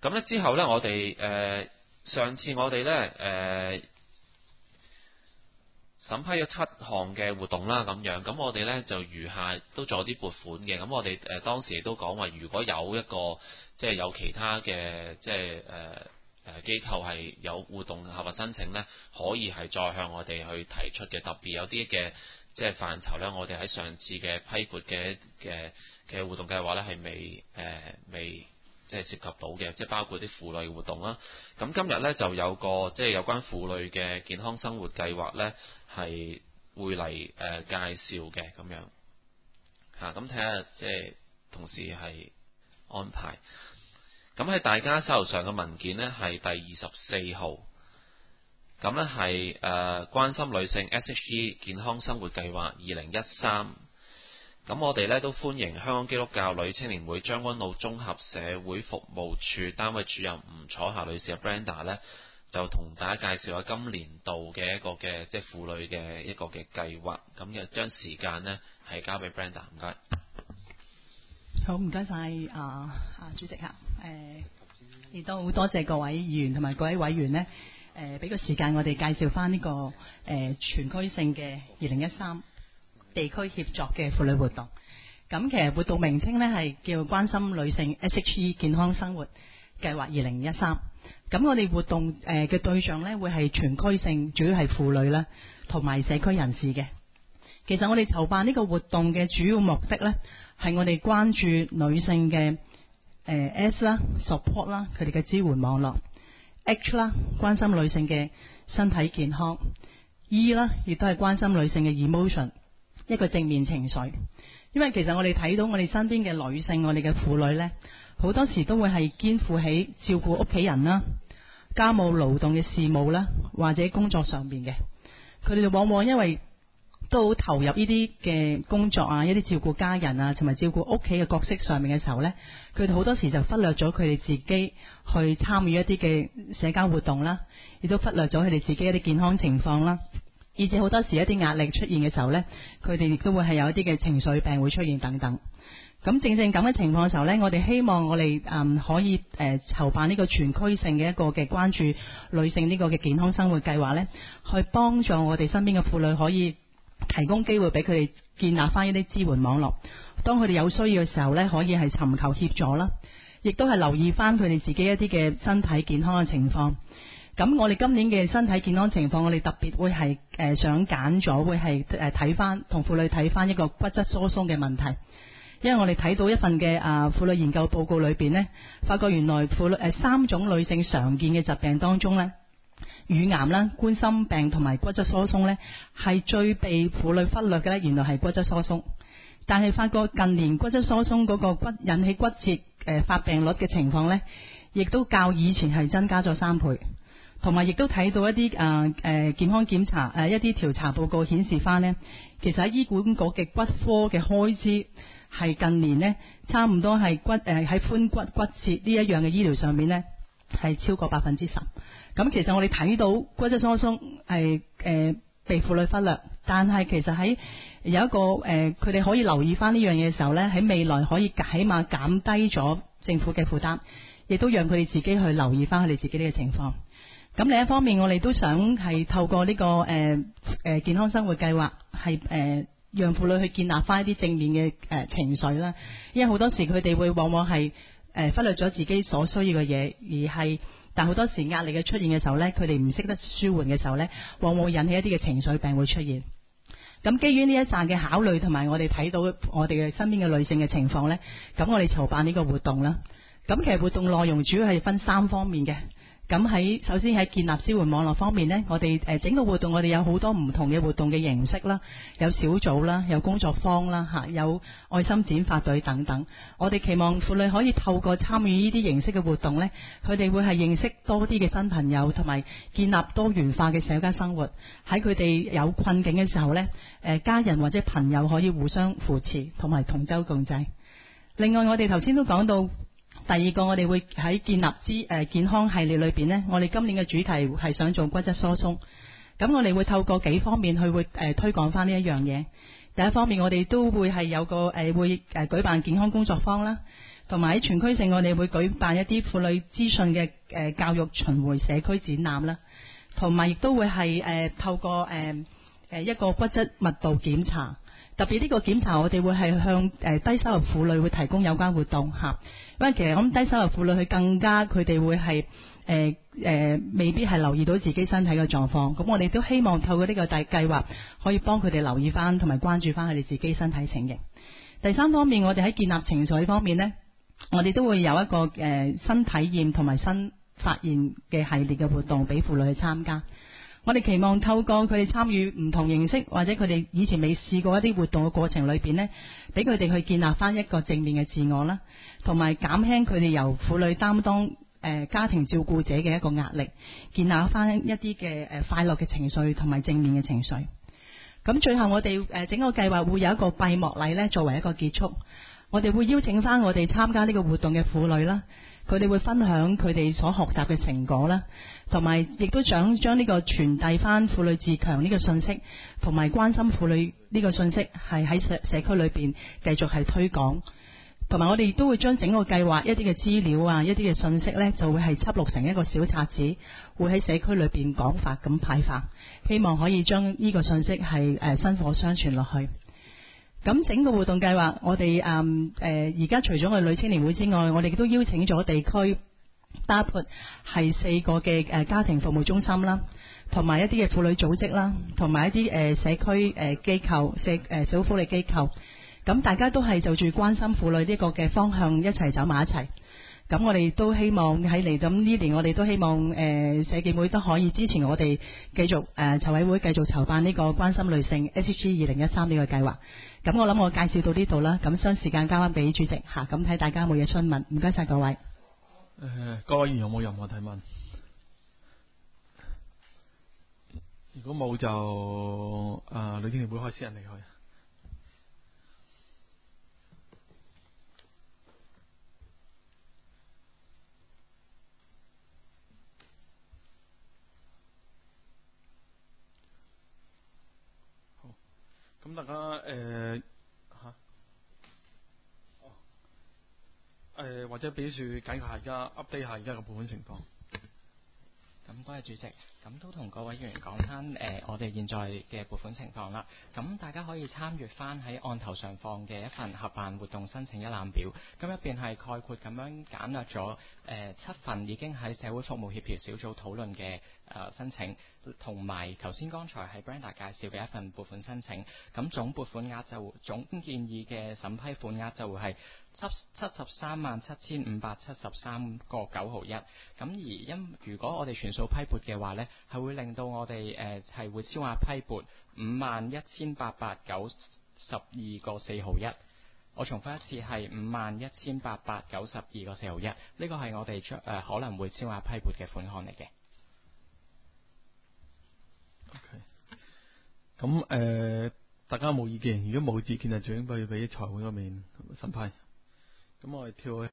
咁咧之後咧，我哋上次我哋咧審批咗7項嘅活動啦，咁樣，咁我哋咧就餘下都仲有啲撥款嘅，咁我哋當時亦都講話，如果有一個即係有其他嘅即係機構係有活動合法申請呢，可以係再向我哋去提出嘅。特別有啲嘅即係範疇呢，我哋喺上次嘅批撥嘅活動計劃呢係未即係涉及到嘅，即係包括啲婦女活動啦。咁今日呢，就有個即係有關婦女嘅健康生活計劃呢，係會嚟介紹嘅咁樣嚇。咁睇下即係同事係安排。咁喺大家手頭上嘅文件呢，係第24號。咁呢係關心女性 SHE 健康生活計劃2013。咁我哋呢都歡迎香港基督教女青年會將軍澳綜合社會服務處單位主任吳楚霞女士嘅 Brenda 呢，就同大家介紹下今年度嘅一個嘅即係婦女嘅一個嘅計劃。咁就將時間呢係交俾 Brenda， 唔該。 好，唔該晒主席亦都好多謝各位議員同埋各位委員呢，俾個時間我哋介紹翻呢個全區性嘅2013地區協作嘅婦女活動。咁其實活動名稱呢係叫關心女性 SHE 健康生活計劃2013。咁我哋活動嘅對象呢會係全區性，主要係婦女啦同埋社區人士嘅。其實我哋籌辦呢個活動嘅主要目的呢，係我哋關注女性嘅S 啦 support 啦，佢哋嘅支援網絡 H 啦，關心女性嘅身體健康 E 啦，亦都係關心女性嘅 emotion， 一個正面情緒。因為其實我哋睇到我哋身邊嘅女性，我哋嘅婦女呢，好多時都會係肩負起照顧屋企人啦、家務勞動嘅事務啦，或者工作上面嘅，佢哋往往因為都好投入呢啲嘅工作啊，一啲照顧家人啊，同埋照顧屋企嘅角色上面嘅時候呢，佢哋好多時就忽略咗佢哋自己去參與一啲嘅社交活動啦，亦都忽略咗佢哋自己一啲健康情況啦，以至好多時一啲壓力出現嘅時候呢，佢哋亦都會係有一啲嘅情緒病會出現等等。咁正正咁嘅情況嘅時候呢，我哋希望我哋可以籌辦呢個全區性嘅一個嘅關注女性呢個嘅健康生活計劃呢，去幫助我哋身邊嘅婦女可以提供機會俾佢哋建立翻一啲支援網絡，當佢哋有需要嘅時候呢，可以係尋求協助啦，亦都係留意翻佢哋自己一啲嘅身體健康嘅情況。咁我哋今年嘅身體健康情況，我哋特別會係想揀咗會係睇翻同婦女睇翻一個骨質疏鬆嘅問題，因為我哋睇到一份嘅婦女研究報告裏邊呢，發覺原來婦女3種女性常見嘅疾病當中呢，乳癌啦、冠心病同埋骨質疏鬆呢，係最被婦女忽略嘅呢，原來係骨質疏鬆。但係發覺近年骨質疏鬆嗰個引起骨折發病率嘅情況呢，亦都較以前係增加咗3倍。同埋亦都睇到一啲健康檢查一啲調查報告顯示翻呢，其實喺醫管局嘅骨科嘅開支係近年呢，差唔多係喺髖骨骨折呢一樣嘅醫療上面呢，係超過10%。咁其實我哋睇到骨質疏鬆係被婦女忽略，但係其實喺有一個佢哋可以留意翻呢樣嘢嘅時候呢，喺未來可以起碼減低咗政府嘅負擔，亦都讓佢哋自己去留意翻佢哋自己呢個情況。咁另一方面，我哋都想係透過呢個健康生活計劃，係讓婦女去建立翻一啲正面嘅情緒啦。因為好多時佢哋會往往係忽略咗自己所需要嘅嘢，但好多時壓力嘅出現嘅時候呢，佢哋唔識得舒緩嘅時候呢，往往會引起一啲嘅情緒病會出現。咁基於呢一紮嘅考慮同埋我哋睇到我哋嘅身邊嘅女性嘅情況呢，咁我哋籌辦呢個活動啦。咁其實活動內容主要係分3方面嘅。咁首先喺建立支援網絡方面呢，我哋整個活動我哋有好多唔同嘅活動嘅形式啦，有小組啦，有工作坊啦，有愛心剪髮隊等等。我哋期望婦女可以透過參與呢啲形式嘅活動呢，佢哋會係認識多啲嘅新朋友，同埋建立多元化嘅社交生活。喺佢哋有困境嘅時候呢，家人或者朋友可以互相扶持，同埋同舟共濟。另外我哋頭先都講到。第二個，我哋會喺建立健康系列裏邊呢，我哋今年嘅主題係想做骨質疏鬆。咁我哋會透過幾方面去推廣翻呢一樣嘢。第一方面，我哋都會係有個會舉辦健康工作坊啦， 同埋喺全區性我哋會舉辦一啲婦女資訊嘅教育巡迴社區展覽啦，同埋亦都會係透過一個骨質密度檢查。特別呢個檢查，我哋會係向低收入婦女會提供有關活動嚇，因為其實咁低收入婦女佢哋會係未必係留意到自己身體嘅狀況，咁我哋都希望透過呢個計劃可以幫佢哋留意翻同埋關注翻佢哋自己身體情形。第三方面，我哋喺建立情緒方面呢，我哋都會有一個新體驗同埋新發現嘅系列嘅活動俾婦女去參加。我哋期望透過佢哋參與唔同形式，或者佢哋以前未試過一啲活動嘅過程裏邊呢，俾佢哋去建立翻一個正面嘅自我啦，同埋減輕佢哋由婦女擔當家庭照顧者嘅一個壓力，建立翻一啲嘅快樂嘅情緒同埋正面嘅情緒。咁最後我哋整個計劃會有一個閉幕禮呢，作為一個結束。我哋會邀請翻我哋參加呢個活動嘅婦女啦，佢哋會分享佢哋所學習嘅成果啦，同埋亦都想將呢個傳遞翻婦女自強呢個信息，同埋關心婦女呢個信息係喺社區裏邊繼續係推廣。同埋我哋亦都會將整個計劃一啲嘅資料啊，一啲嘅信息呢，就會係輯錄成一個小冊子，會喺社區裏邊廣發咁派發，希望可以將呢個信息係薪火相傳落去。咁整個活動計劃，我哋而家除咗我哋女青年會之外，我哋亦都邀請咗地區，包括係4個嘅家庭服務中心啦，同埋一啲嘅婦女組織啦，同埋一啲社區機構、社會福利機構。咁大家都係就住關心婦女呢個嘅方向一齊走埋一齊。咁我哋都希望喺嚟緊呢年，我哋都希望社建會都可以支持我哋繼續籌委會繼續籌辦呢個關心女性 SG 2013呢個計劃。咁我諗我介紹到呢度啦，咁將時間交翻俾主席嚇，咁睇大家有冇嘢詢問，唔該晒各位。 各位議員有冇任何提問？如果冇就女青年會開始人離開。咁大家或者俾樹簡介下而家 update 下而家嘅撥款情況。 咁多謝主席，咁都同各位議員講翻我哋現在嘅撥款情況啦。咁大家可以參閱翻喺案頭上放嘅一份合辦活動申請一覽表，咁入邊係概括咁樣簡略咗7份已經喺社會服務協調小組討論嘅申請，同埋頭先剛才係 Brenda 介紹嘅一份撥款申請。咁總撥款額總建議嘅審批款額就會係737573個9毫1。咁如果我哋全數批撥嘅話呢，係會令到我哋係會超額批撥51892個4毫1。我重複一次係51892個4毫1。呢個係我哋可能會超額批撥嘅款項嚟嘅。 OK。咁大家冇意見，如果冇意見就轉俾財會嗰邊審批。咁我哋跳去。